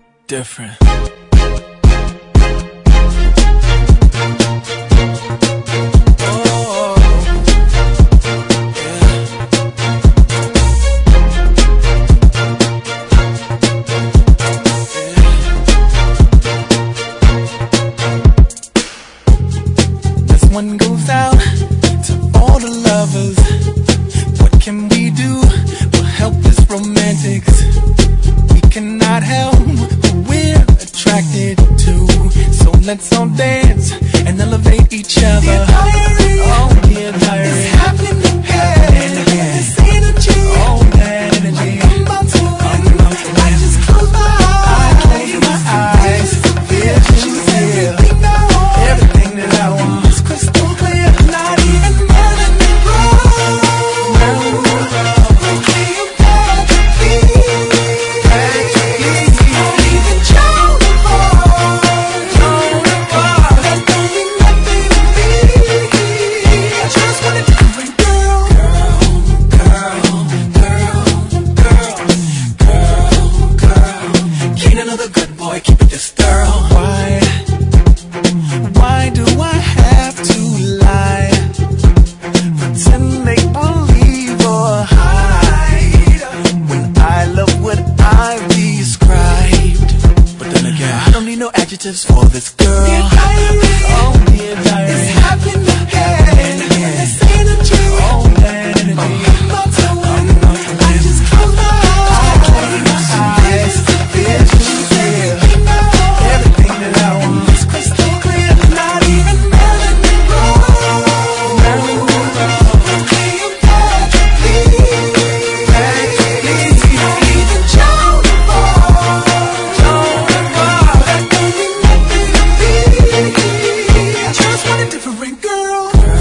different. One goes out to all the lovers. What can we do? We're helpless romantics. We cannot help who we're attracted to. So let's all dance and elevate each other. Dear diary, oh dear diary, it's happening again. This energy, oh that energy. I'm about to win. I just close my eyes. Visions, everything I want, everything that I want. Crystal clear, not even melting me wrong. Okay, I'm back to be. Don't even show the bar. That don't mean nothing to me. I just want a different girl. Girl. Can't another good boy keep it this girl? Why do I have to lie? Pretend, make believe or hide when I love what I've described. But then again, I don't need no adjectives for this girl. Dear diary, oh dear diary, it's happening again. This energy, oh that energy. I'm about to win. I just close my eyes. Visions, everything I want, everything that I want. It's crystal clear, not even melting me wrong. Okay, I'm back to be. Don't even show the bar. That don't mean nothing to me. I just want a different girl.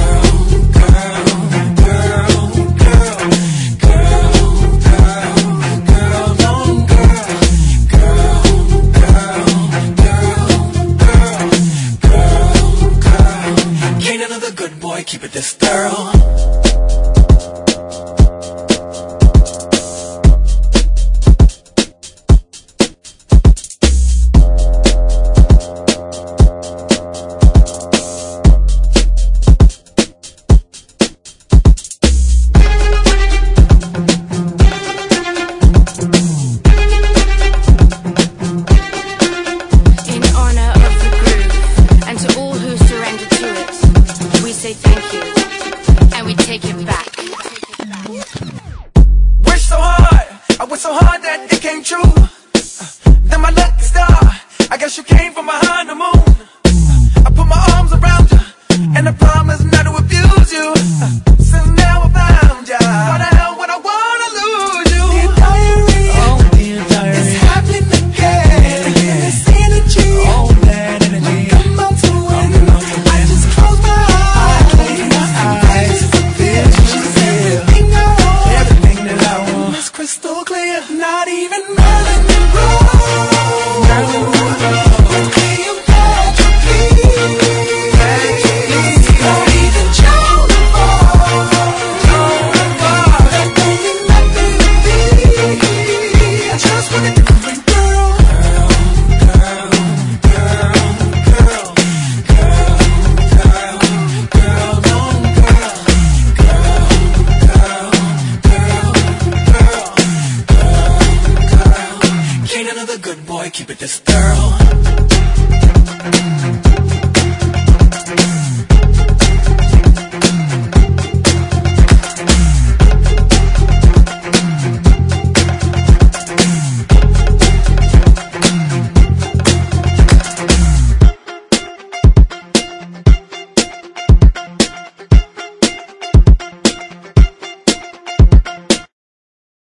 Can't another good boy keep it this girl? In honor of the groove, and to all who surrender to it, we say thank you, and we take it back. Wish so hard, I wish so hard that it came true. Then my lucky star, I guess you came from behind the moon. I put my arms around you, and I promise not to abuse you. So now I found you. Why the hell would I wanna lose you? Dear diary, oh dear diary, it's happening again. This energy, oh that energy. I'm about to win. I just close my eyes. Visions, everything I want, everything that I want. It's crystal clear, not even melting me wrong. Okay, I'm back to be. Don't even show the bar. That don't mean nothing to me. I just want a different girl. Can't another good boy keep it this girl?